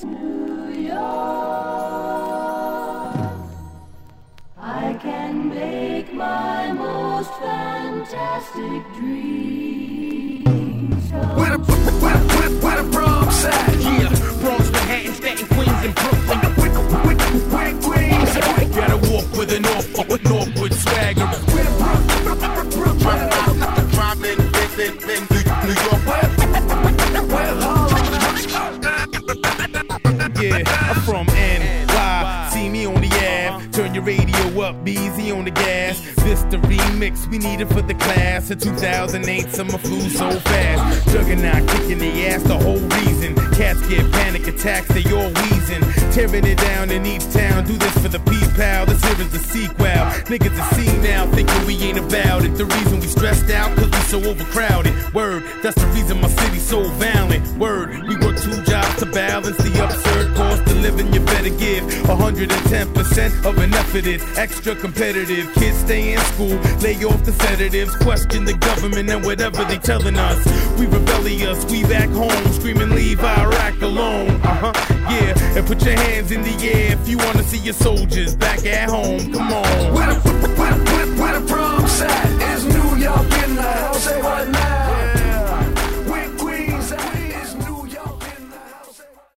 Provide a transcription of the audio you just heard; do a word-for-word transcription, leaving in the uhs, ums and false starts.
New York, I can make my most fantastic dreams come Where the, where, where, where the Bronx at? Yeah, Bronx, Manhattan, Staten, Queens, and Brooklyn. Where Queens? Gotta walk with an North, with Northwood swagger. Where the Bronx? Crime in, in, in, in New York. Where Harlem? Yeah, I'm from N Y. See me on the Ave. Turn your radio up, be easy on the gas. This the remix we needed for the class of two thousand eight. Summer flew so fast. Juggernaut kicking the ass, the whole reason. Cats get panic attacks, they all wheezing. Tearing it down in each town. Do this for the peace pal. This here is the sequel. Niggas are seen now, thinking we ain't about it. The reason we stressed out, cause we so overcrowded. Word, that's the reason my city's so violent. Word, we work two jobs to balance the absurd cost of living. You better give one hundred ten percent of an effort. It's extra competitive. Kids stay in school, lay off the sedatives, question the government and whatever they telling us. We rebellious, we back home, screaming leave Iraq alone. Uh-huh, yeah, and put your hands in the air if you wanna see your soldiers back at home. Come on. Where the, where, where, where the